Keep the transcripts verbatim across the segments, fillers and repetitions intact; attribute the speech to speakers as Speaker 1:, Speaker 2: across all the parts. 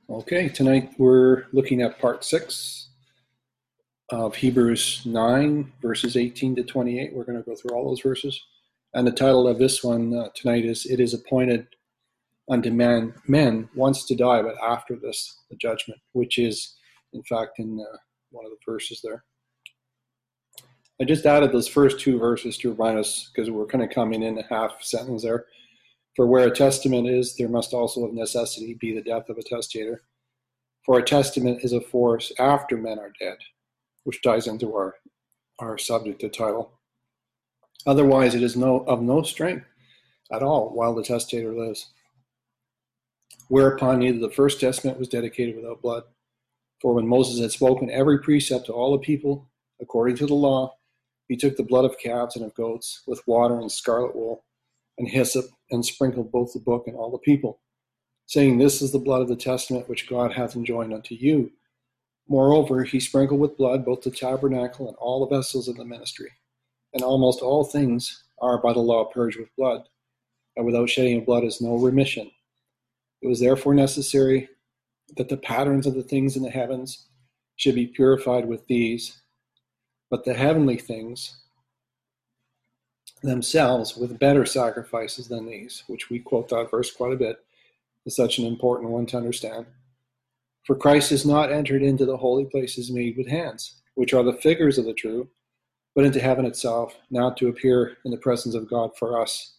Speaker 1: Okay, tonight we're looking at part six of Hebrews nine, verses eighteen to twenty-eight. We're going to go through all those verses. And the title of this one uh, tonight is, It is appointed unto man, men once to die, but after this, the judgment, which is, in fact, in uh, one of the verses there. I just added those first two verses to remind us, because we're kind of coming in a half sentence there. For where a testament is, there must also of necessity be the death of a testator. For a testament is a force after men are dead, which ties into our, our subject to title. Otherwise, it is no of no strength at all while the testator lives. Whereupon neither the first testament was dedicated without blood. For when Moses had spoken every precept to all the people, according to the law, he took the blood of calves and of goats with water and scarlet wool and hyssop, and sprinkled both the book and all the people, saying, This is the blood of the testament which God hath enjoined unto you. Moreover, he sprinkled with blood both the tabernacle and all the vessels of the ministry. And almost all things are by the law purged with blood, and without shedding of blood is no remission. It was therefore necessary that the patterns of the things in the heavens should be purified with these, but the heavenly things themselves with better sacrifices than these, which we quote that verse quite a bit. Is such an important one to understand. For Christ is not entered into the holy places made with hands, which are the figures of the true, but into heaven itself, now to appear in the presence of God for us.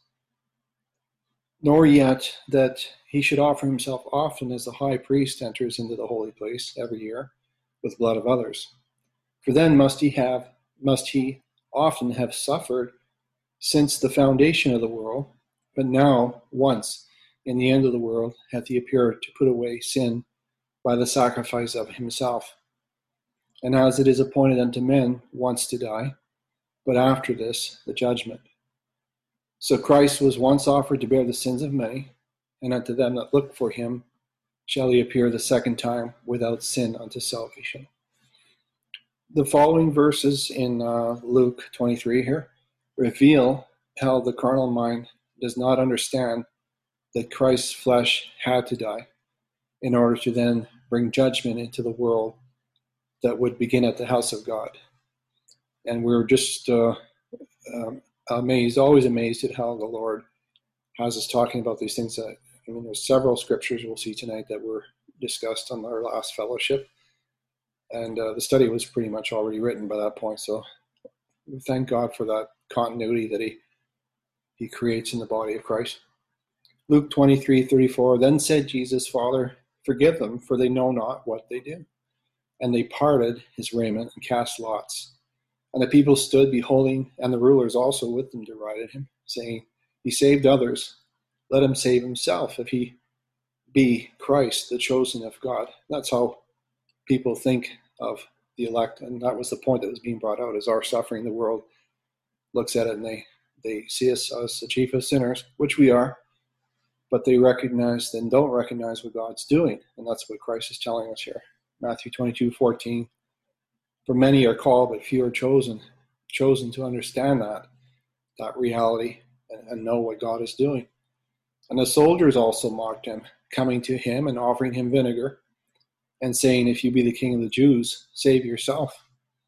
Speaker 1: Nor yet that he should offer himself often as the high priest enters into the holy place every year with blood of others. For then must he have, must he often have suffered since the foundation of the world, but now once in the end of the world hath he appeared to put away sin by the sacrifice of himself. And as it is appointed unto men once to die, but after this the judgment. So Christ was once offered to bear the sins of many, and unto them that look for him shall he appear the second time without sin unto salvation. The following verses in uh, Luke twenty-three here reveal how the carnal mind does not understand that Christ's flesh had to die in order to then bring judgment into the world that would begin at the house of God. And we're just uh, um, amazed, always amazed at how the Lord has us talking about these things. That, I mean, there's several scriptures we'll see tonight that were discussed on our last fellowship. And uh, the study was pretty much already written by that point. So we thank God for that continuity that he, he creates in the body of Christ. Luke twenty-three thirty-four, Then said Jesus, Father, forgive them, for they know not what they do. And they parted his raiment and cast lots. And the people stood beholding, and the rulers also with them derided him, saying, He saved others, let him save himself, if he be Christ, the chosen of God. That's how people think of the elect, and that was the point that was being brought out, is our suffering. The world looks at it and they, they see us as the chief of sinners, which we are, but they recognize and don't recognize what God's doing, and that's what Christ is telling us here. Matthew twenty-two fourteen, For many are called, but few are chosen, chosen to understand that, that reality and, and know what God is doing. And the soldiers also mocked him, coming to him and offering him vinegar, and saying, If you be the king of the Jews, save yourself.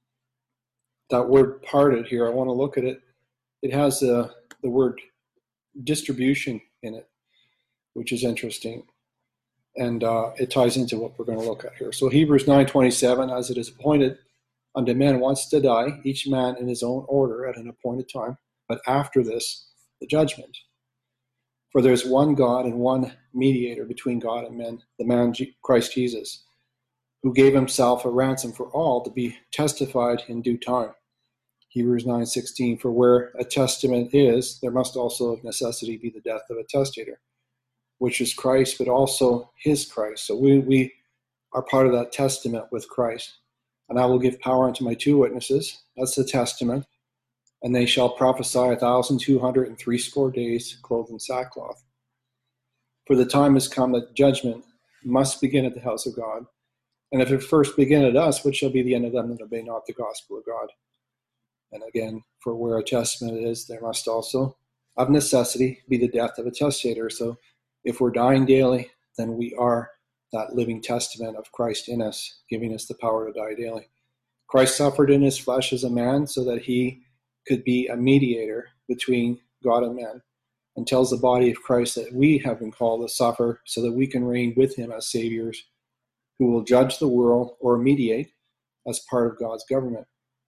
Speaker 1: That word parted here, I want to look at it. It has uh, the word distribution in it, which is interesting. And uh, it ties into what we're going to look at here. So Hebrews nine twenty-seven, As it is appointed unto men once to die, each man in his own order at an appointed time, but after this, the judgment. For there is one God and one mediator between God and men, the man Christ Jesus, who gave himself a ransom for all to be testified in due time. Hebrews nine sixteen, For where a testament is, there must also of necessity be the death of a testator, which is Christ, but also his Christ. So we, we are part of that testament with Christ. And I will give power unto my two witnesses, that's the testament, and they shall prophesy a thousand two hundred and threescore days, clothed in sackcloth. For the time has come that judgment must begin at the house of God. And if it first begin at us, what shall be the end of them that obey not the gospel of God? And again, for where a testament is, there must also, of necessity, be the death of a testator. So if we're dying daily, then we are that living testament of Christ in us, giving us the power to die daily. Christ suffered in his flesh as a man so that he could be a mediator between God and man, and tells the body of Christ that we have been called to suffer so that we can reign with him as saviors who will judge the world or mediate as part of God's government.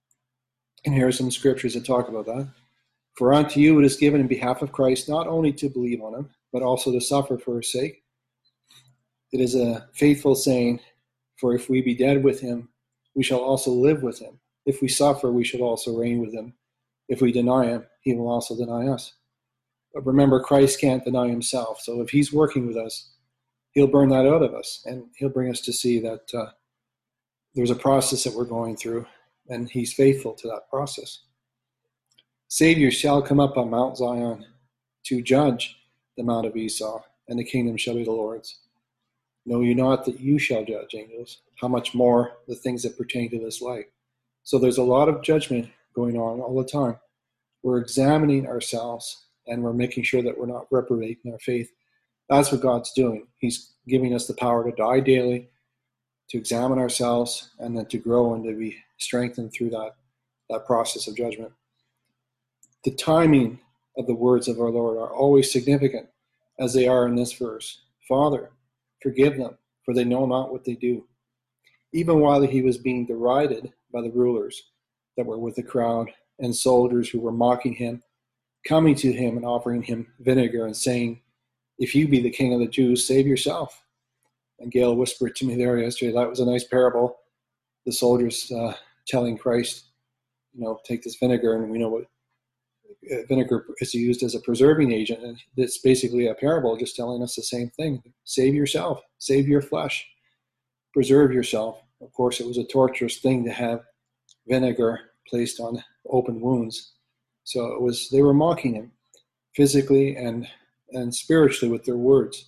Speaker 1: And here are some scriptures that talk about that. For unto you it is given in behalf of Christ not only to believe on him, but also to suffer for his sake. It is a faithful saying, for if we be dead with him, we shall also live with him. If we suffer, we shall also reign with him. If we deny him, he will also deny us. But remember, Christ can't deny himself. So if he's working with us, he'll burn that out of us, and he'll bring us to see that uh, there's a process that we're going through, and he's faithful to that process. Saviors shall come up on Mount Zion to judge the Mount of Esau, and the kingdom shall be the Lord's. Know you not that you shall judge, angels? How much more the things that pertain to this life? So there's a lot of judgment going on all the time. We're examining ourselves, and we're making sure that we're not reprobating our faith. That's what God's doing. He's giving us the power to die daily, to examine ourselves, and then to grow and to be strengthened through that, that process of judgment. The timing of the words of our Lord are always significant, as they are in this verse. Father, forgive them, for they know not what they do. Even while he was being derided by the rulers that were with the crowd and soldiers who were mocking him, coming to him and offering him vinegar and saying, if you be the king of the Jews, save yourself. And Gail whispered to me there yesterday, that was a nice parable. The soldiers uh, telling Christ, you know, take this vinegar, and we know what vinegar is used as a preserving agent. And it's basically a parable just telling us the same thing. Save yourself, save your flesh, preserve yourself. Of course, it was a torturous thing to have vinegar placed on open wounds. So it was, they were mocking him physically and, and spiritually with their words.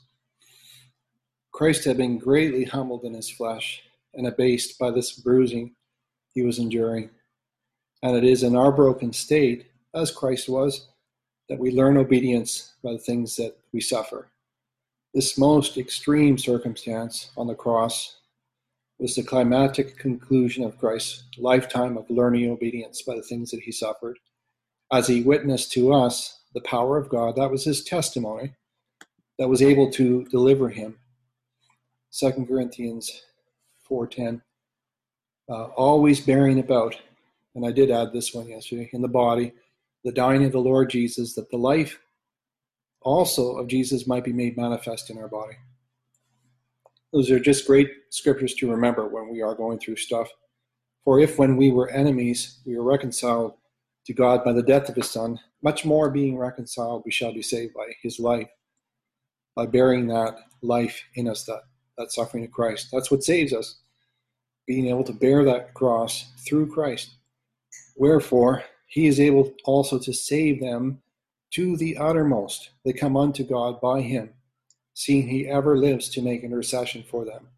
Speaker 1: Christ had been greatly humbled in his flesh and abased by this bruising he was enduring. And it is in our broken state, as Christ was, that we learn obedience by the things that we suffer. This most extreme circumstance on the cross was the climactic conclusion of Christ's lifetime of learning obedience by the things that he suffered. As he witnessed to us the power of God, that was his testimony that was able to deliver him. Second Corinthians four ten, uh, always bearing about, and I did add this one yesterday, in the body, the dying of the Lord Jesus, that the life also of Jesus might be made manifest in our body. Those are just great scriptures to remember when we are going through stuff. For if when we were enemies, we were reconciled to God by the death of his Son, much more being reconciled, we shall be saved by his life, by bearing that life in us, that, that suffering of Christ. That's what saves us, being able to bear that cross through Christ. Wherefore, he is able also to save them to the uttermost that come unto God by him, seeing he ever lives to make intercession for them.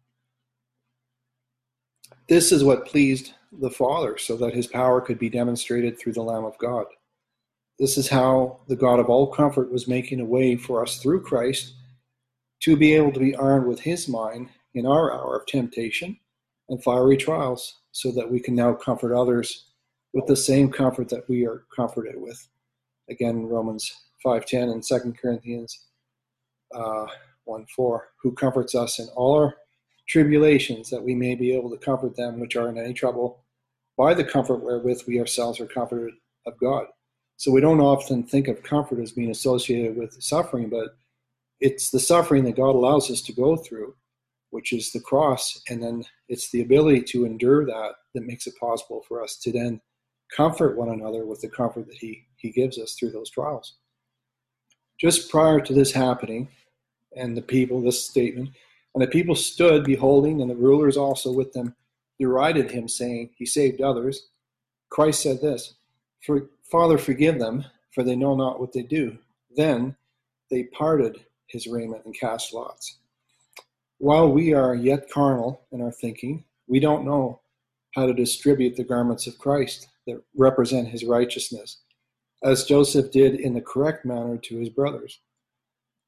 Speaker 1: This is what pleased the Father, so that his power could be demonstrated through the Lamb of God. This is how the God of all comfort was making a way for us through Christ to be able to be armed with his mind in our hour of temptation and fiery trials, so that we can now comfort others with the same comfort that we are comforted with. Again, Romans five ten and Second Corinthians uh, one four, who comforts us in all our tribulations, that we may be able to comfort them which are in any trouble by the comfort wherewith we ourselves are comforted of God. So we don't often think of comfort as being associated with suffering, but it's the suffering that God allows us to go through, which is the cross, and then it's the ability to endure that that makes it possible for us to then comfort one another with the comfort that he, he gives us through those trials. Just prior to this happening, and the people, this statement, and the people stood beholding, and the rulers also with them derided him, saying, he saved others. Christ said this, for, Father, forgive them, for they know not what they do. Then they parted his raiment and cast lots. While we are yet carnal in our thinking, we don't know how to distribute the garments of Christ that represent his righteousness, as Joseph did in the correct manner to his brothers.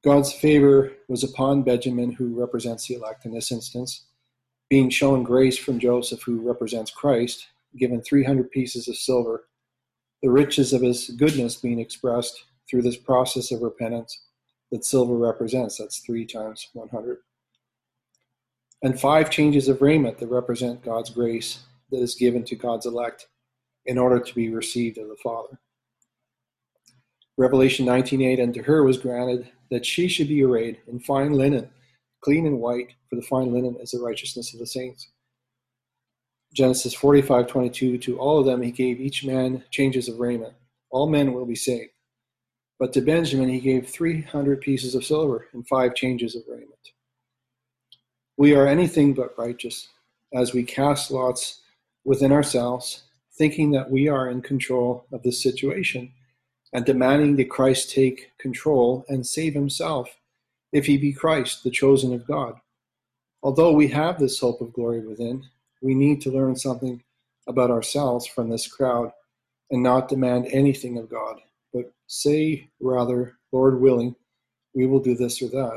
Speaker 1: God's favor was upon Benjamin, who represents the elect in this instance, being shown grace from Joseph, who represents Christ, given three hundred pieces of silver, the riches of his goodness being expressed through this process of repentance that silver represents. That's three times one hundred. And five changes of raiment that represent God's grace that is given to God's elect in order to be received of the Father. Revelation nineteen eight, and to her was granted that she should be arrayed in fine linen, clean and white, for the fine linen is the righteousness of the saints. Genesis forty-five twenty-two, to all of them he gave each man changes of raiment. All men will be saved. But to Benjamin he gave three hundred pieces of silver and five changes of raiment. We are anything but righteous, as we cast lots within ourselves, thinking that we are in control of this situation, and demanding that Christ take control and save himself, if he be Christ, the chosen of God. Although we have this hope of glory within, we need to learn something about ourselves from this crowd and not demand anything of God, but say rather, Lord willing, we will do this or that.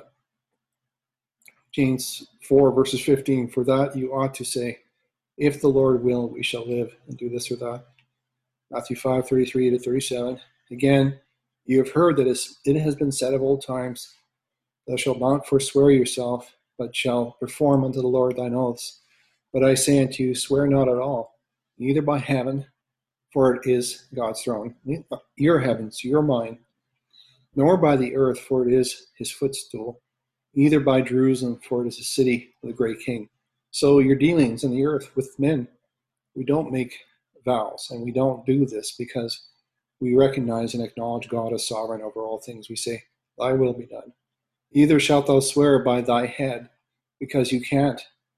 Speaker 1: James four, verses fifteen, for that you ought to say, if the Lord will, we shall live and do this or that. Matthew five, thirty-three to thirty-seven. Again, you have heard that it has been said of old times, thou shalt not forswear yourself, but shall perform unto the Lord thine oaths. But I say unto you, swear not at all, neither by heaven, for it is God's throne, your heavens, your mine, nor by the earth, for it is his footstool, neither by Jerusalem, for it is the city of the great king. So your dealings in the earth with men, we don't make vows, and we don't do this because we recognize and acknowledge God as sovereign over all things. We say, thy will be done. Neither shalt thou swear by thy head, because you can't,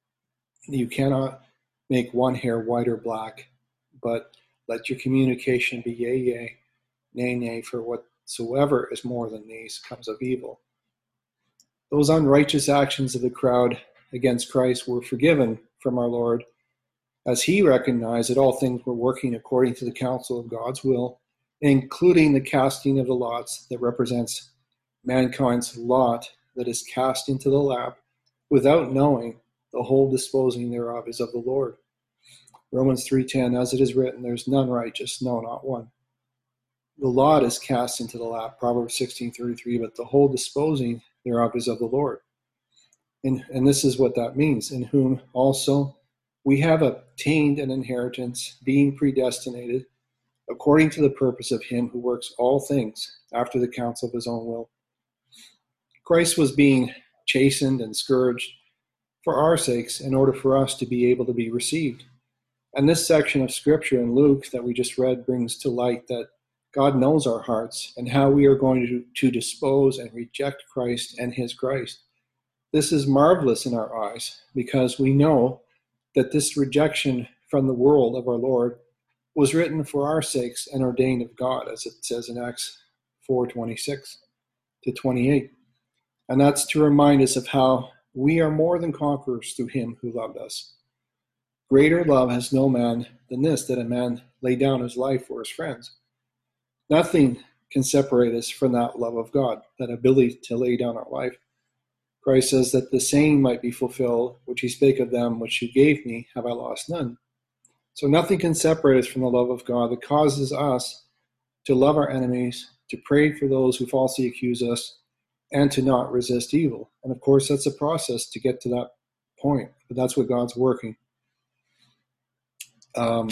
Speaker 1: you cannot make one hair white or black, but let your communication be yea, yea, nay, nay, for whatsoever is more than these comes of evil. Those unrighteous actions of the crowd against Christ were forgiven from our Lord, as he recognized that all things were working according to the counsel of God's will, including the casting of the lots that represents mankind's lot that is cast into the lap without knowing the whole disposing thereof is of the Lord. Romans three ten, as it is written, there's none righteous, no, not one. The lot is cast into the lap, Proverbs sixteen thirty-three, but the whole disposing thereof is of the Lord. And, and this is what that means, in whom also we have obtained an inheritance, being predestinated, according to the purpose of him who works all things after the counsel of his own will. Christ was being chastened and scourged for our sakes in order for us to be able to be received. And this section of scripture in Luke that we just read brings to light that God knows our hearts and how we are going to, to dispose and reject Christ and his Christ. This is marvelous in our eyes because we know that this rejection from the world of our Lord was written for our sakes and ordained of God, as it says in Acts four twenty-six to twenty-eight. And that's to remind us of how we are more than conquerors through him who loved us. Greater love has no man than this, that a man lay down his life for his friends. Nothing can separate us from that love of God, that ability to lay down our life. Christ says that the saying might be fulfilled, which he spake of them which you gave me, have I lost none. So nothing can separate us from the love of God that causes us to love our enemies, to pray for those who falsely accuse us, and to not resist evil. And of course, that's a process to get to that point, but that's what God's working. Um,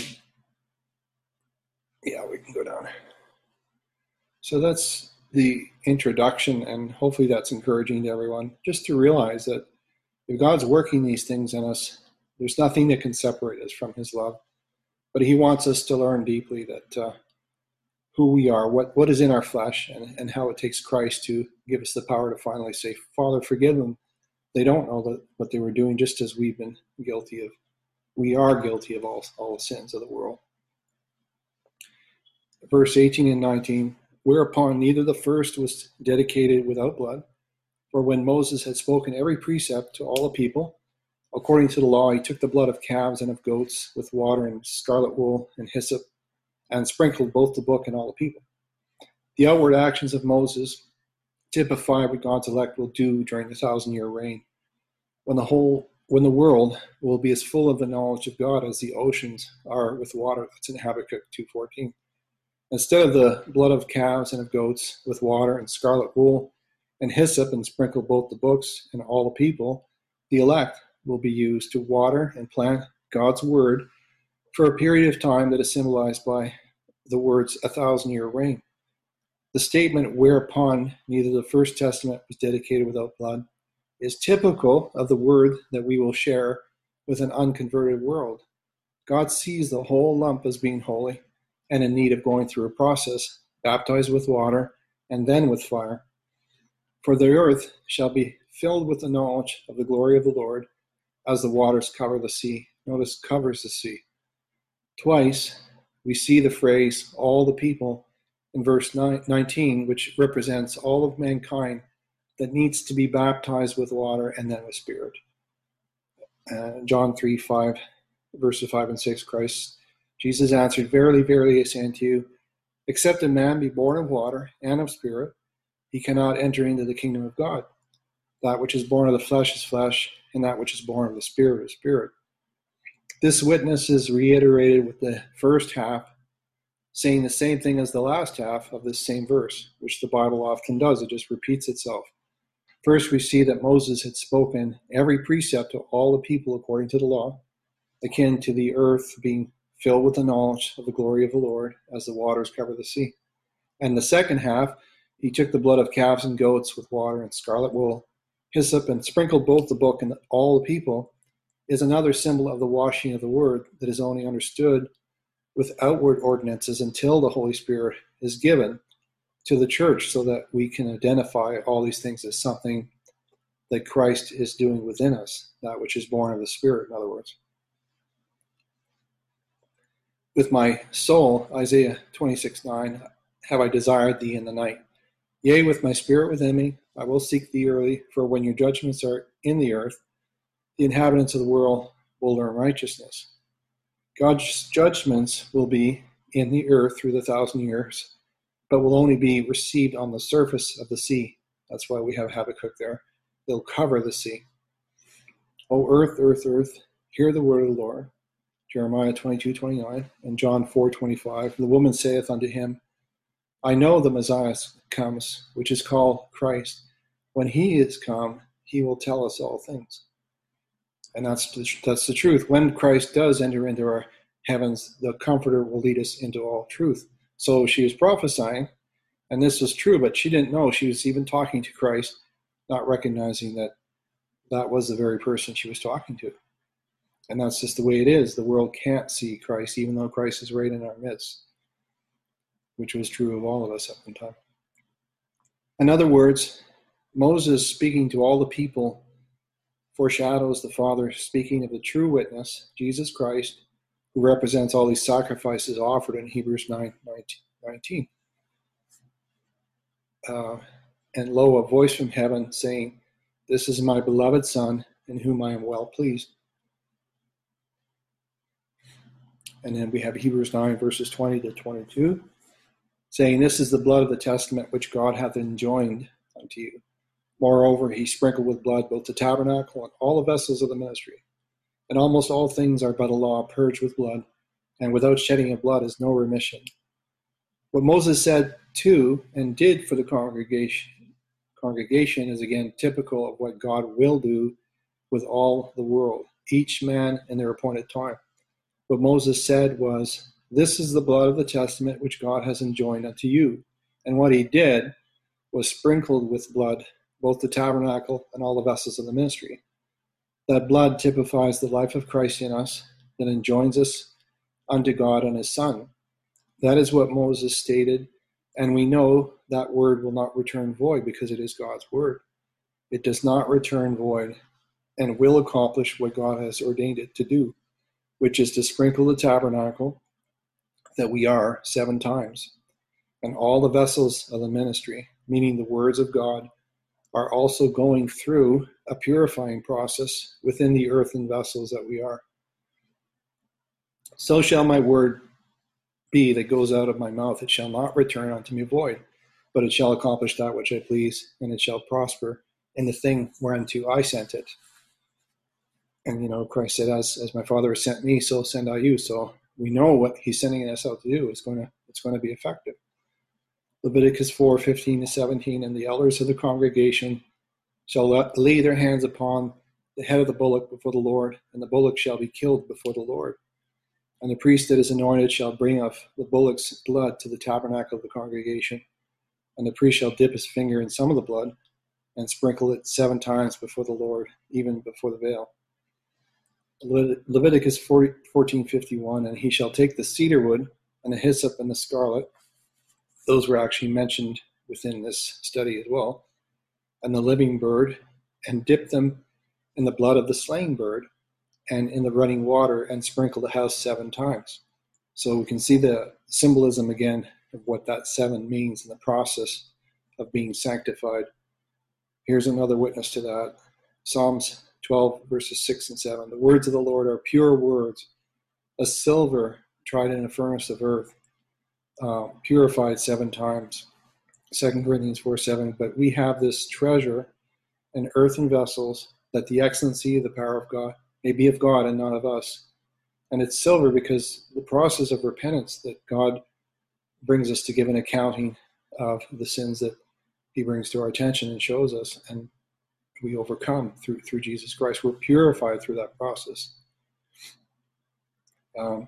Speaker 1: yeah, we can go down. So that's the introduction, and hopefully that's encouraging to everyone, just to realize that if God's working these things in us, there's nothing that can separate us from his love. But he wants us to learn deeply that uh, who we are, what, what is in our flesh, and, and how it takes Christ to give us the power to finally say, Father, forgive them. They don't know that what they were doing, just as we've been guilty of. We are guilty of all, all the sins of the world. Verse eighteen and nineteen, whereupon neither the first was dedicated without blood, for when Moses had spoken every precept to all the people, according to the law, he took the blood of calves and of goats with water and scarlet wool and hyssop, and sprinkled both the book and all the people. The outward actions of Moses typify what God's elect will do during the thousand-year reign, when the whole, when the world will be as full of the knowledge of God as the oceans are with water. That's in Habakkuk two fourteen. Instead of the blood of calves and of goats with water and scarlet wool and hyssop and sprinkle both the books and all the people, the elect will be used to water and plant God's word for a period of time that is symbolized by the words a thousand-year reign. The statement whereupon neither the First Testament was dedicated without blood is typical of the word that we will share with an unconverted world. God sees the whole lump as being holy and in need of going through a process, baptized with water and then with fire. For the earth shall be filled with the knowledge of the glory of the Lord as the waters cover the sea. Notice, covers the sea. Twice we see the phrase all the people in verse nineteen, which represents all of mankind that needs to be baptized with water and then with spirit. Uh, John three, five, verses five and six, Christ, Jesus answered, Verily, verily, I say unto you, except a man be born of water and of spirit, he cannot enter into the kingdom of God. That which is born of the flesh is flesh, and that which is born of the spirit is spirit. This witness is reiterated with the first half, saying the same thing as the last half of this same verse, which the Bible often does. It just repeats itself. First, we see that Moses had spoken every precept to all the people according to the law, akin to the earth being filled with the knowledge of the glory of the Lord as the waters cover the sea. And the second half, he took the blood of calves and goats with water and scarlet wool, hyssop, and sprinkled both the book and all the people, is another symbol of the washing of the word that is only understood with outward ordinances until the Holy Spirit is given to the church, so that we can identify all these things as something that Christ is doing within us, that which is born of the Spirit, in other words. With my soul, Isaiah twenty-six nine, have I desired thee in the night. Yea, with my spirit within me, I will seek thee early, for when your judgments are in the earth, the inhabitants of the world will learn righteousness. God's judgments will be in the earth through the thousand years, but will only be received on the surface of the sea. That's why we have Habakkuk there. They'll cover the sea. O earth, earth, earth, hear the word of the Lord. Jeremiah twenty-two twenty-nine and John four twenty-five. The woman saith unto him, I know the Messiah comes, which is called Christ. When he is come, he will tell us all things. And that's the, that's the truth. When Christ does enter into our heavens, the Comforter will lead us into all truth. So she was prophesying, and this was true, but she didn't know. She was even talking to Christ, not recognizing that that was the very person she was talking to. And that's just the way it is. The world can't see Christ, even though Christ is right in our midst, which was true of all of us at one time. In other words, Moses speaking to all the people foreshadows the Father speaking of the true witness, Jesus Christ, who represents all these sacrifices offered in Hebrews nine nineteen. Uh, and lo, a voice from heaven saying, This is my beloved Son, in whom I am well pleased. And then we have Hebrews nine, verses twenty to twenty-two, saying, This is the blood of the testament which God hath enjoined unto you. Moreover, he sprinkled with blood both the tabernacle and all the vessels of the ministry. And almost all things are but a law purged with blood, and without shedding of blood is no remission. What Moses said to and did for the congregation, congregation is again typical of what God will do with all the world, each man in their appointed time. What Moses said was, This is the blood of the testament which God has enjoined unto you. And what he did was sprinkled with blood both the tabernacle and all the vessels of the ministry. That blood typifies the life of Christ in us that enjoins us unto God and his Son. That is what Moses stated, and we know that word will not return void because it is God's word. It does not return void and will accomplish what God has ordained it to do, which is to sprinkle the tabernacle that we are seven times, and all the vessels of the ministry, meaning the words of God, are also going through a purifying process within the earthen vessels that we are. So shall my word be that goes out of my mouth. It shall not return unto me void, but it shall accomplish that which I please, and it shall prosper in the thing whereunto I sent it. And, you know, Christ said, as, as my Father has sent me, so send I you. So we know what he's sending us out to do is going to, it's going to be effective. Leviticus four, fifteen to seventeen, and the elders of the congregation shall lay their hands upon the head of the bullock before the Lord, and the bullock shall be killed before the Lord. And the priest that is anointed shall bring of the bullock's blood to the tabernacle of the congregation, and the priest shall dip his finger in some of the blood, and sprinkle it seven times before the Lord, even before the veil. Leviticus fourteen fifty-one, and he shall take the cedar wood, and the hyssop, and the scarlet. Those were actually mentioned within this study as well. And the living bird, and dip them in the blood of the slain bird, and in the running water, and sprinkle the house seven times. So we can see the symbolism again of what that seven means in the process of being sanctified. Here's another witness to that. Psalms twelve, verses six and seven. The words of the Lord are pure words, as silver tried in a furnace of earth, uh, purified seven times. Second Corinthians four, seven. But we have this treasure in earthen vessels, that the excellency of the power of God may be of God and not of us. And it's silver because the process of repentance that God brings us to give an accounting of the sins that he brings to our attention and shows us, and we overcome through through Jesus Christ. We're purified through that process. Um,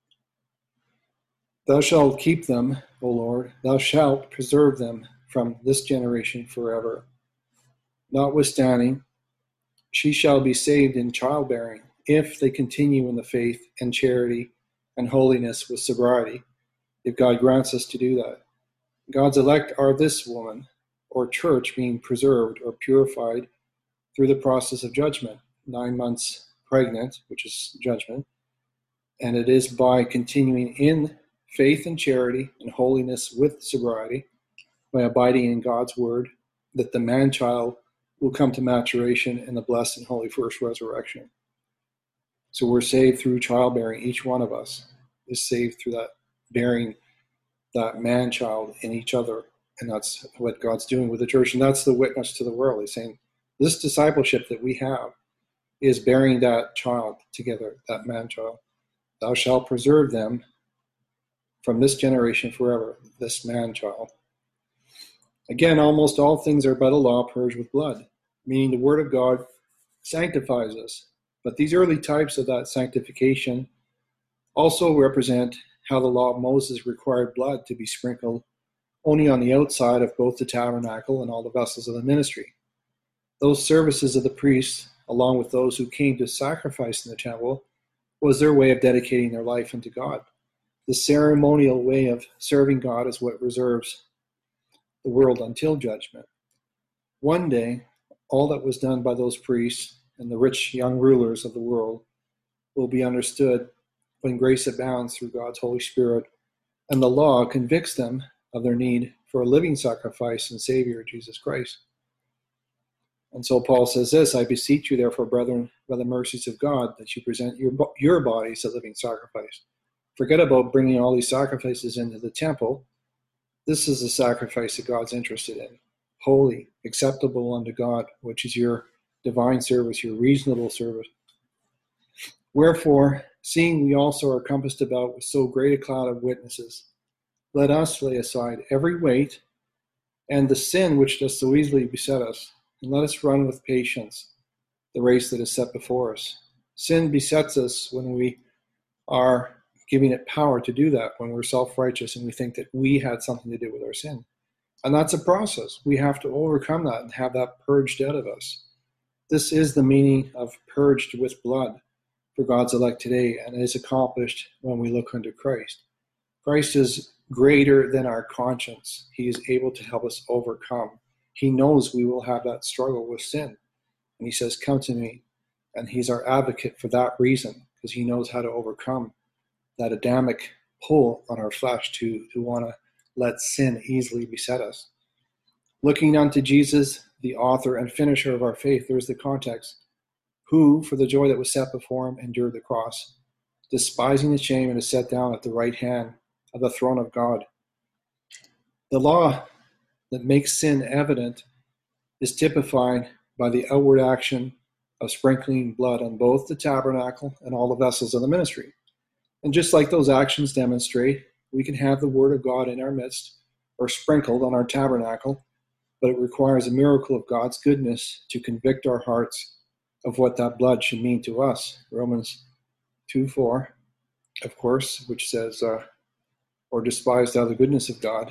Speaker 1: Thou shalt keep them, O Lord, thou shalt preserve them from this generation forever. Notwithstanding, she shall be saved in childbearing, if they continue in the faith and charity and holiness with sobriety, if God grants us to do that. God's elect are this woman, or church, being preserved or purified through the process of judgment, nine months pregnant, which is judgment, and it is by continuing in faith and charity and holiness with sobriety, by abiding in God's word, that the man-child will come to maturation in the blessed and holy first resurrection. So we're saved through childbearing. Each one of us is saved through that, bearing that man-child in each other. And that's what God's doing with the church. And that's the witness to the world. He's saying this discipleship that we have is bearing that child together, that man-child. Thou shalt preserve them from this generation forever, this man-child. Again, almost all things are by the law purged with blood, meaning the word of God sanctifies us. But these early types of that sanctification also represent how the law of Moses required blood to be sprinkled only on the outside of both the tabernacle and all the vessels of the ministry. Those services of the priests, along with those who came to sacrifice in the temple, was their way of dedicating their life unto God. The ceremonial way of serving God is what reserves the world until judgment. One day, all that was done by those priests and the rich young rulers of the world will be understood when grace abounds through God's Holy Spirit, and the law convicts them of their need for a living sacrifice and Savior, Jesus Christ. And so Paul says this, I beseech you therefore, brethren, by the mercies of God, that you present your, your bodies a living sacrifice. Forget about bringing all these sacrifices into the temple. This is the sacrifice that God's interested in. Holy, acceptable unto God, which is your divine service, your reasonable service. Wherefore, seeing we also are compassed about with so great a cloud of witnesses, let us lay aside every weight and the sin which does so easily beset us, and let us run with patience the race that is set before us. Sin besets us when we are giving it power to do that, when we're self-righteous and we think that we had something to do with our sin. And that's a process. We have to overcome that and have that purged out of us. This is the meaning of purged with blood for God's elect today, and it is accomplished when we look unto Christ. Christ is greater than our conscience. He is able to help us overcome. He knows we will have that struggle with sin. And he says, come to me. And he's our advocate for that reason, because he knows how to overcome that Adamic pull on our flesh to, to want to let sin easily beset us. Looking unto Jesus, the author and finisher of our faith, there's the context, who, for the joy that was set before him, endured the cross, despising the shame, and is set down at the right hand of the throne of God. The law that makes sin evident is typified by the outward action of sprinkling blood on both the tabernacle and all the vessels of the ministry. And just like those actions demonstrate, we can have the word of God in our midst or sprinkled on our tabernacle, but it requires a miracle of God's goodness to convict our hearts of what that blood should mean to us. Romans two four, of course, which says, uh, or despise thou the goodness of God,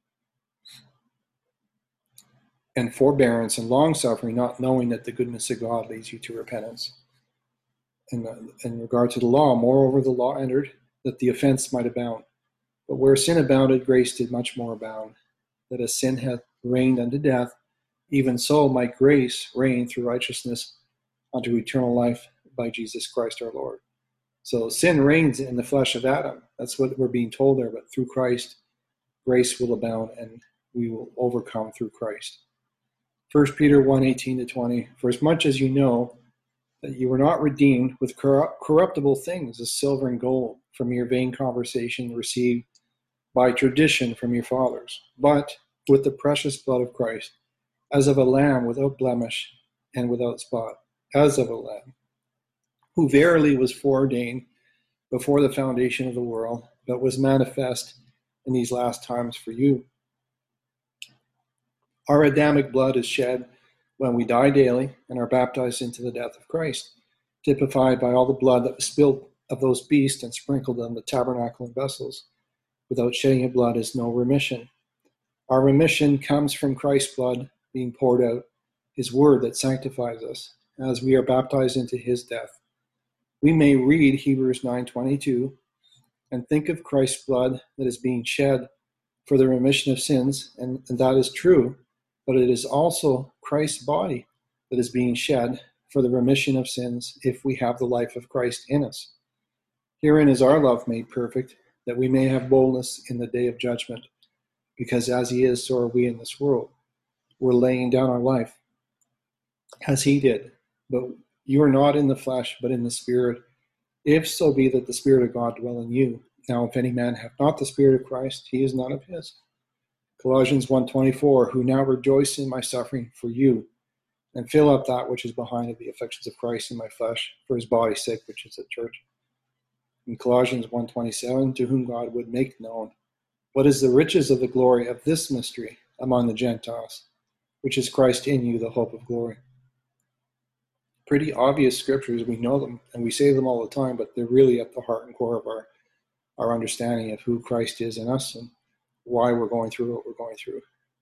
Speaker 1: and forbearance and long-suffering, not knowing that the goodness of God leads you to repentance. In, uh, in regard to the law, moreover, the law entered that the offense might abound. But where sin abounded, grace did much more abound. That as sin hath reigned unto death, even so might grace reign through righteousness unto eternal life by Jesus Christ our Lord. So sin reigns in the flesh of Adam. That's what we're being told there. But through Christ, grace will abound, and we will overcome through Christ. First Peter one eighteen to twenty, for as much as you know that you were not redeemed with corrupt, corruptible things as silver and gold from your vain conversation received by tradition from your fathers, but with the precious blood of Christ, as of a lamb without blemish and without spot, as of a lamb, who verily was foreordained before the foundation of the world, but was manifest in these last times for you. Our Adamic blood is shed when we die daily and are baptized into the death of Christ, typified by all the blood that was spilled of those beasts and sprinkled on the tabernacle and vessels. Without shedding of blood is no remission. Our remission comes from Christ's blood being poured out, his word that sanctifies us, as we are baptized into his death. We may read Hebrews nine twenty-two and think of Christ's blood that is being shed for the remission of sins, and, and that is true, but it is also Christ's body that is being shed for the remission of sins if we have the life of Christ in us. Herein is our love made perfect, that we may have boldness in the day of judgment, because as he is, so are we in this world. We're laying down our life as he did, but you are not in the flesh, but in the Spirit, if so be that the Spirit of God dwell in you. Now, if any man have not the Spirit of Christ, he is none of his. Colossians one twenty-four, who now rejoice in my suffering for you, and fill up that which is behind of the affections of Christ in my flesh, for his body's sake, which is the church. In Colossians one twenty-seven, to whom God would make known what is the riches of the glory of this mystery among the Gentiles, which is Christ in you, the hope of glory. Pretty obvious scriptures, we know them, and we say them all the time, but they're really at the heart and core of our, our understanding of who Christ is in us and why we're going through what we're going through.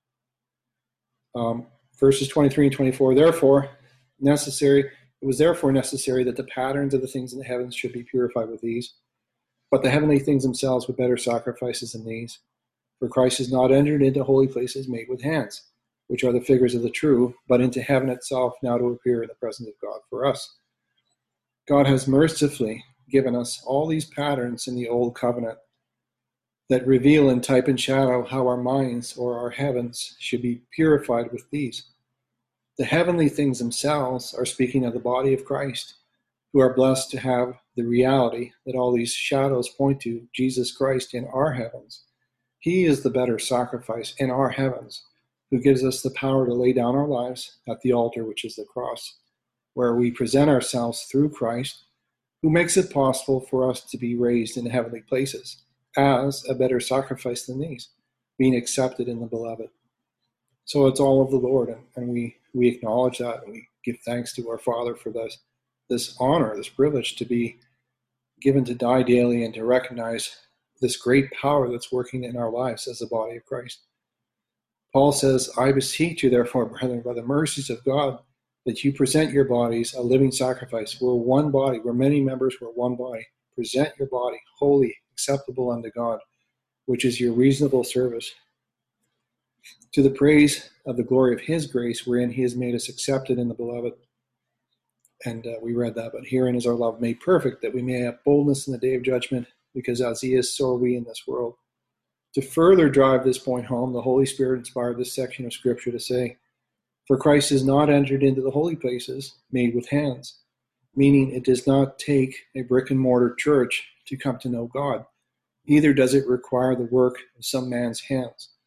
Speaker 1: Um, verses twenty-three and twenty-four, therefore, necessary, it was therefore necessary that the patterns of the things in the heavens should be purified with these, but the heavenly things themselves with better sacrifices than these. For Christ has not entered into holy places made with hands, which are the figures of the true, but into heaven itself, now to appear in the presence of God for us. God has mercifully given us all these patterns in the old covenant that reveal in type and shadow how our minds or our heavens should be purified with these. The heavenly things themselves are speaking of the body of Christ, who are blessed to have the reality that all these shadows point to, Jesus Christ in our heavens. He is the better sacrifice in our heavens, who gives us the power to lay down our lives at the altar, which is the cross, where we present ourselves through Christ, who makes it possible for us to be raised in heavenly places as a better sacrifice than these, being accepted in the beloved. So it's all of the Lord, and, and we, we acknowledge that, and we give thanks to our Father for this, this honor, this privilege to be given to die daily and to recognize this great power that's working in our lives as the body of Christ. Paul says, I beseech you, therefore, brethren, by the mercies of God, that you present your bodies a living sacrifice. We're one body. We're many members. We're one body. Present your body holy, acceptable unto God, which is your reasonable service, to the praise of the glory of his grace, wherein he has made us accepted in the beloved. And uh, we read that, but herein is our love made perfect, that we may have boldness in the day of judgment, because as he is, so are we in this world. To further drive this point home, the Holy Spirit inspired this section of Scripture to say, for Christ has not entered into the holy places made with hands, meaning it does not take a brick and mortar church to come to know God. Neither does it require the work of some man's hands.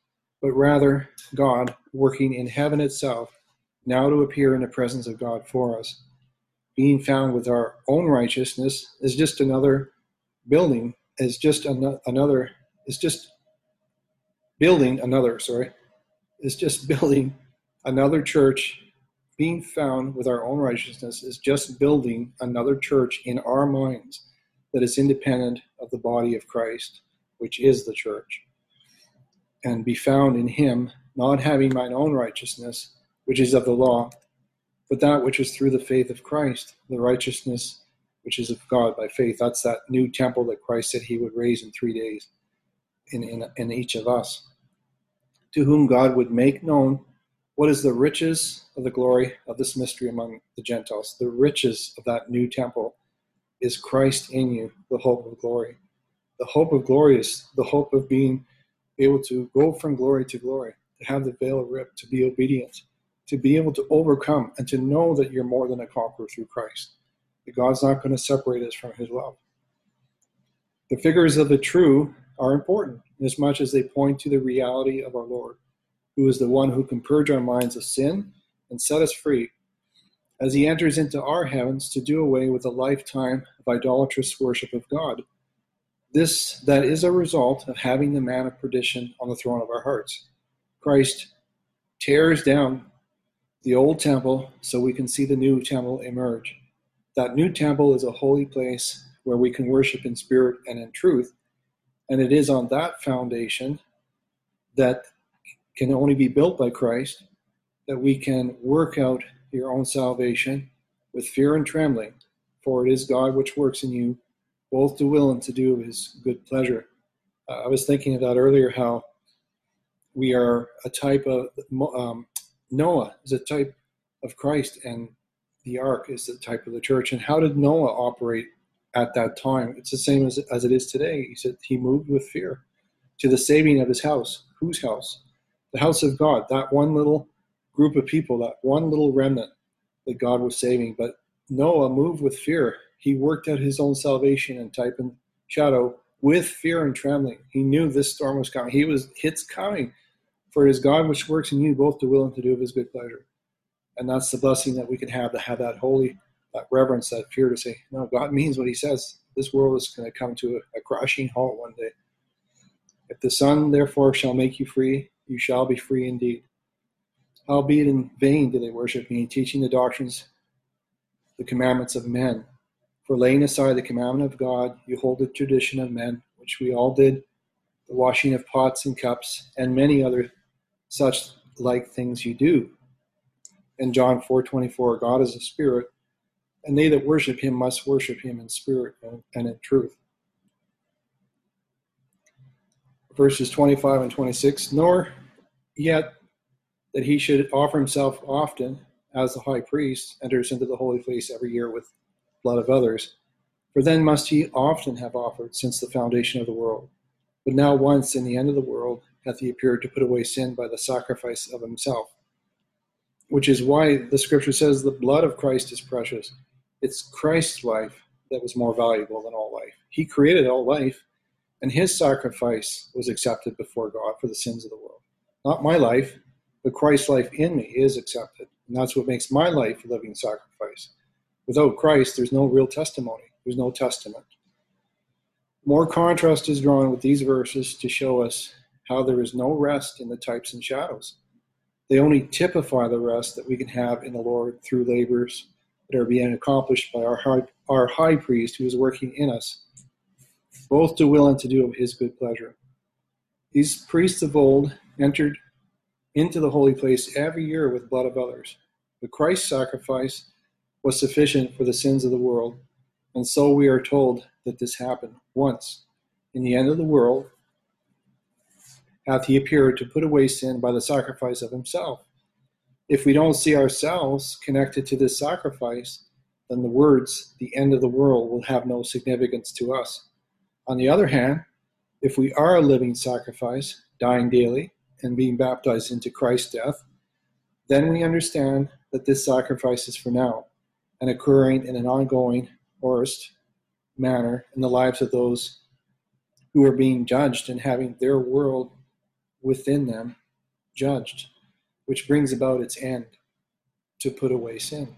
Speaker 1: but rather God working in heaven itself, now to appear in the presence of God for us. Being found with our own righteousness is just another building, is just an- another, is just building another, sorry, is just building another church. Being found with our own righteousness is just building another church in our minds that is independent of the body of Christ, which is the church. And be found in him, not having mine own righteousness, which is of the law, but that which is through the faith of Christ, the righteousness which is of God by faith. That's that new temple that Christ said he would raise in three days in, in, in each of us. To whom God would make known what is the riches of the glory of this mystery among the Gentiles. The riches of that new temple is Christ in you, the hope of glory. The hope of glory is the hope of being able to go from glory to glory, to have the veil ripped, to be obedient, to be able to overcome, and to know that you're more than a conqueror through Christ. That God's not going to separate us from his love. The figures of the true are important, as much as they point to the reality of our Lord, who is the one who can purge our minds of sin and set us free, as he enters into our heavens to do away with a lifetime of idolatrous worship of God. This, that is a result of having the man of perdition on the throne of our hearts. Christ tears down the old temple so we can see the new temple emerge. That new temple is a holy place where we can worship in spirit and in truth, and it is on that foundation that can only be built by Christ that we can work out your own salvation with fear and trembling, for it is God which works in you both to will and to do of his good pleasure. Uh, I was thinking of that earlier, how we are a type of, um, Noah is a type of Christ, and the ark is the type of the church. And how did Noah operate at that time? It's the same as, as it is today. He said he moved with fear to the saving of his house. Whose house? The house of God, that one little group of people, that one little remnant that God was saving. But Noah moved with fear. He worked out his own salvation in type and shadow with fear and trembling. He knew this storm was coming. He was, it's coming. For it is God which works in you both to will and to do of his good pleasure. And that's the blessing that we can have, to have that holy, that reverence, that fear to say, no, God means what he says. This world is going to come to a, a crashing halt one day. If the Son therefore shall make you free, you shall be free indeed. Howbeit in vain do they worship me, teaching the doctrines, the commandments of men. For laying aside the commandment of God, you hold the tradition of men, which we all did, the washing of pots and cups, and many other such like things you do. In John four twenty-four, God is a spirit, and they that worship him must worship him in spirit and in truth. Verses twenty-five and twenty-six, nor yet that he should offer himself often, as the high priest enters into the holy place every year with blood of others. For then must he often have offered since the foundation of the world. But now once in the end of the world hath he appeared to put away sin by the sacrifice of himself. Which is why the scripture says the blood of Christ is precious. It's Christ's life that was more valuable than all life. He created all life, and his sacrifice was accepted before God for the sins of the world. Not my life, but Christ's life in me is accepted. And that's what makes my life a living sacrifice. Without Christ, there's no real testimony. There's no testament. More contrast is drawn with these verses to show us how there is no rest in the types and shadows. They only typify the rest that we can have in the Lord through labors that are being accomplished by our high, our high priest who is working in us, both to will and to do of his good pleasure. These priests of old entered into the holy place every year with blood of others. But Christ's sacrifice was sufficient for the sins of the world, and so we are told that this happened once. In the end of the world hath he appeared to put away sin by the sacrifice of himself. If we don't see ourselves connected to this sacrifice, then the words, the end of the world, will have no significance to us. On the other hand, if we are a living sacrifice, dying daily, and being baptized into Christ's death, then we understand that this sacrifice is for now, and occurring in an ongoing, aorist manner in the lives of those who are being judged and having their world within them judged, which brings about its end, to put away sin.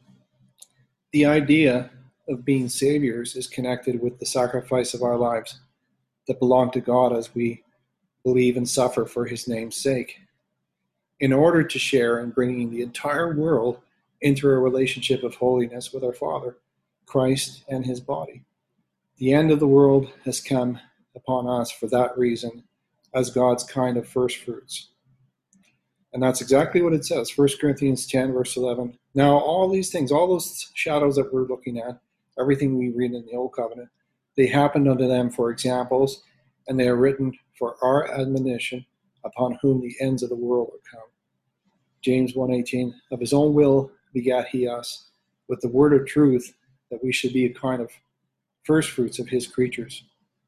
Speaker 1: The idea of being saviors is connected with the sacrifice of our lives that belong to God as we believe and suffer for his name's sake, in order to share in bringing the entire world into a relationship of holiness with our Father, Christ, and his body. The end of the world has come upon us for that reason, as God's kind of first fruits. And that's exactly what it says, First Corinthians ten, verse eleven. Now all these things, all those shadows that we're looking at, everything we read in the Old Covenant, they happened unto them for examples, and they are written for our admonition, upon whom the ends of the world are come. James one eighteen, of his own will begat he us, with the word of truth, that we should be a kind of first fruits of his creatures.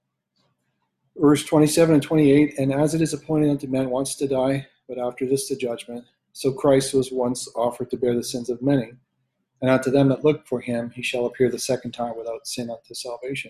Speaker 1: Verse twenty-seven and twenty-eight, and as it is appointed unto men once to die, but after this the judgment, so Christ was once offered to bear the sins of many, and unto them that look for him he shall appear the second time without sin unto salvation.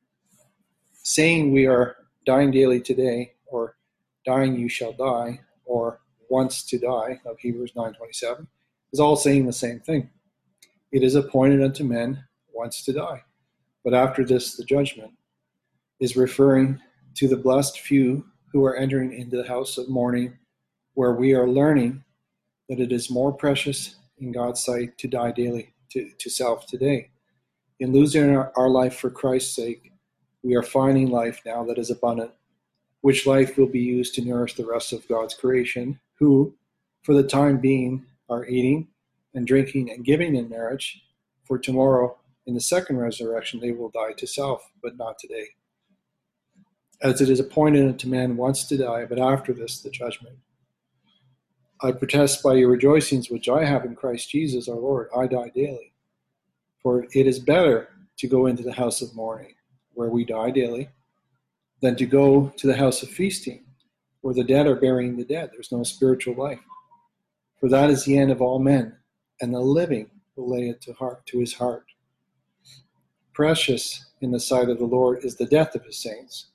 Speaker 1: Saying we are dying daily today, or dying you shall die, or once to die, of Hebrews nine twenty-seven, is all saying the same thing. It is appointed unto men once to die, but after this the judgment, is referring to the blessed few who are entering into the house of mourning, where we are learning that it is more precious in God's sight to die daily to, to self today. In losing our, our life for Christ's sake, we are finding life now that is abundant, which life will be used to nourish the rest of God's creation, who, for the time being, are eating and drinking and giving in marriage, for tomorrow, in the second resurrection, they will die to self, but not today. As it is appointed unto man once to die, but after this the judgment. I protest by your rejoicings which I have in Christ Jesus our Lord, I die daily. For it is better to go into the house of mourning, where we die daily, than to go to the house of feasting, where the dead are burying the dead. There's no spiritual life. For that is the end of all men, and the living will lay it to heart to his heart. Precious in the sight of the Lord is the death of his saints.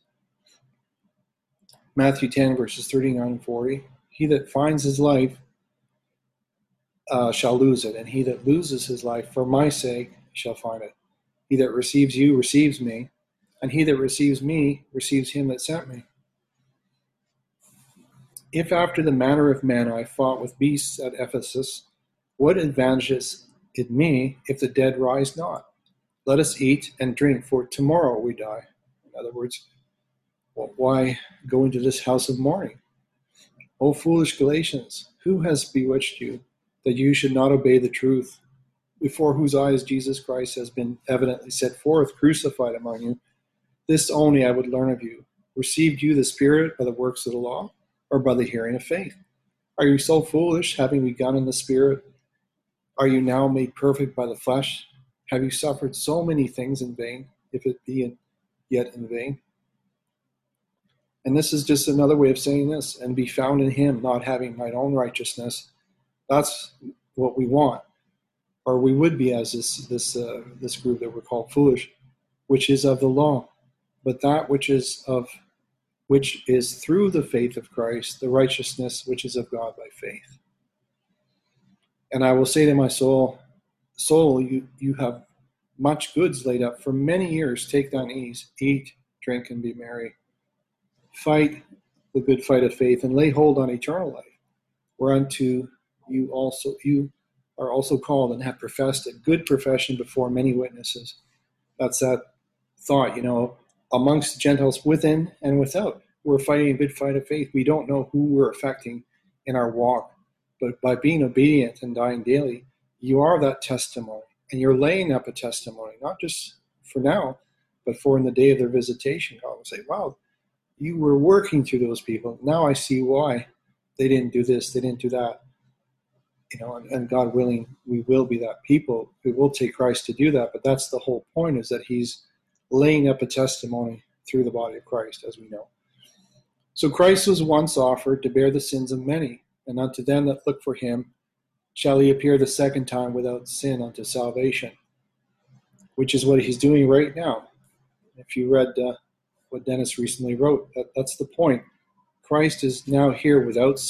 Speaker 1: Matthew ten, verses thirty-nine and forty. He that finds his life uh, shall lose it, and he that loses his life for my sake shall find it. He that receives you receives me, and he that receives me receives him that sent me. If after the manner of men I fought with beasts at Ephesus, what advantages it me if the dead rise not? Let us eat and drink, for tomorrow we die. In other words, well, why go into this house of mourning? O foolish Galatians, who has bewitched you, that you should not obey the truth, before whose eyes Jesus Christ has been evidently set forth, crucified among you? This only I would learn of you. Received you the Spirit by the works of the law, or by the hearing of faith? Are you so foolish, having begun in the Spirit? Are you now made perfect by the flesh? Have you suffered so many things in vain, if it be in, yet in vain? And this is just another way of saying this, and be found in him, not having mine own righteousness. That's what we want, or we would be as this this uh, this group that we're called foolish, which is of the law, but that which is of which is through the faith of Christ, the righteousness which is of God by faith. And I will say to my soul, soul, you, you have much goods laid up for many years. Take thine ease, eat, drink, and be merry. Fight the good fight of faith, and lay hold on eternal life, whereunto you also you are also called and have professed a good profession before many witnesses. That's that thought, you know, amongst the Gentiles within and without. We're fighting a good fight of faith. We don't know who we're affecting in our walk, but by being obedient and dying daily, you are that testimony, and you're laying up a testimony, not just for now, but for in the day of their visitation. God will say, wow, you were working through those people. Now I see why they didn't do this, they didn't do that. You know, and, and God willing, we will be that people. We will take Christ to do that, but that's the whole point, is that he's laying up a testimony through the body of Christ, as we know. So Christ was once offered to bear the sins of many, and unto them that look for him shall he appear the second time without sin unto salvation, which is what he's doing right now. If you read uh, what Dennis recently wrote, that, that's the point. Christ is now here without sin,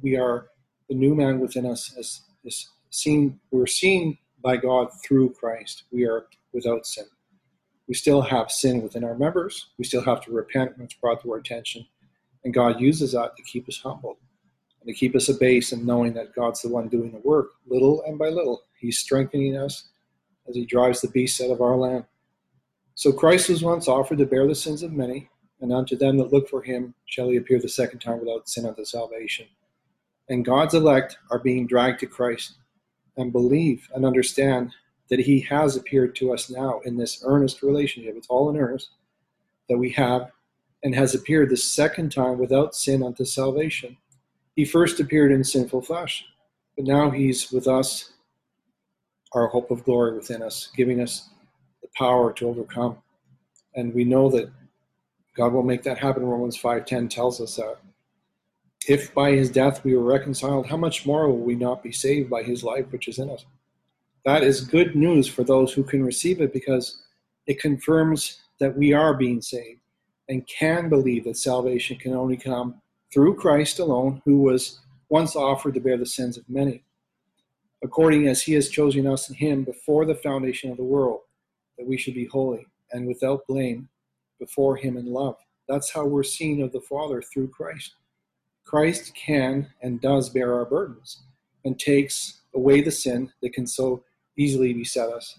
Speaker 1: we are the new man within us as is seen. We're seen by God through Christ. We are without sin. We still have sin within our members. We still have to repent when it's brought to our attention. And God uses that to keep us humble and to keep us abased and knowing that God's the one doing the work, little and by little. He's strengthening us as he drives the beasts out of our land. So Christ was once offered to bear the sins of many, and unto them that look for him shall he appear the second time without sin unto salvation. And God's elect are being dragged to Christ and believe and understand that he has appeared to us now in this earnest relationship. It's all in earnest that we have, and has appeared the second time without sin unto salvation. He first appeared in sinful flesh, but now he's with us, our hope of glory within us, giving us the power to overcome. And we know that God will make that happen. Romans five ten tells us that. If by his death we were reconciled, how much more will we not be saved by his life which is in us? That is good news for those who can receive it, because it confirms that we are being saved and can believe that salvation can only come through Christ alone, who was once offered to bear the sins of many, according as he has chosen us in him before the foundation of the world, that we should be holy and without blame before him in love. That's how we're seen of the Father, through Christ. Christ can and does bear our burdens and takes away the sin that can so easily beset us.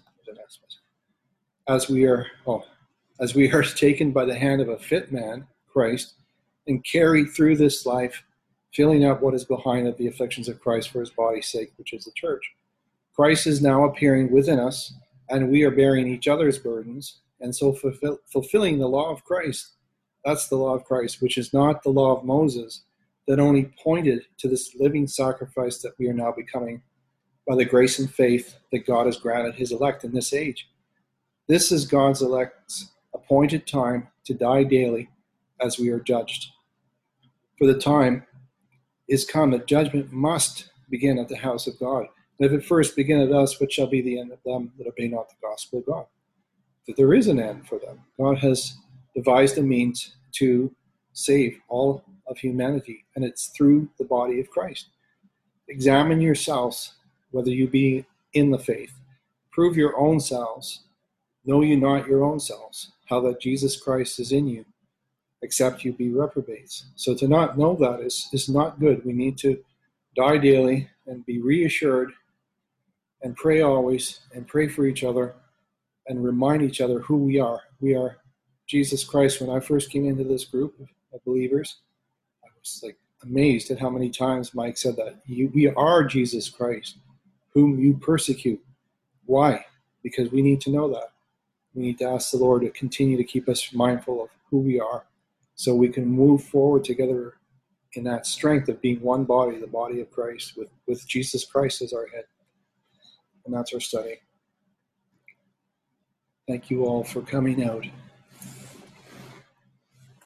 Speaker 1: As we are, oh, as we are taken by the hand of a fit man, Christ, and carried through this life, filling up what is behind of the afflictions of Christ for his body's sake, which is the church. Christ is now appearing within us, and we are bearing each other's burdens, and so fulfill, fulfilling the law of Christ. That's the law of Christ, which is not the law of Moses, that only pointed to this living sacrifice that we are now becoming by the grace and faith that God has granted his elect in this age. This is God's elect's appointed time to die daily as we are judged. For the time is come that judgment must begin at the house of God. And if it first begin at us, what shall be the end of them that obey not the gospel of God? That there is an end for them. God has devised a means to save all of humanity, and it's through the body of Christ. Examine yourselves whether you be in the faith. Prove your own selves. Know you not your own selves, how that Jesus Christ is in you, except you be reprobates. So to not know that is, is not good. We need to die daily and be reassured and pray always and pray for each other and remind each other who we are. We are Jesus Christ. When I first came into this group of believers, I was like amazed at how many times Mike said that. You, we are Jesus Christ, whom you persecute. Why? Because we need to know that. We need to ask the Lord to continue to keep us mindful of who we are, so we can move forward together in that strength of being one body, the body of Christ, with, with Jesus Christ as our head. And that's our study. Thank you all for coming out.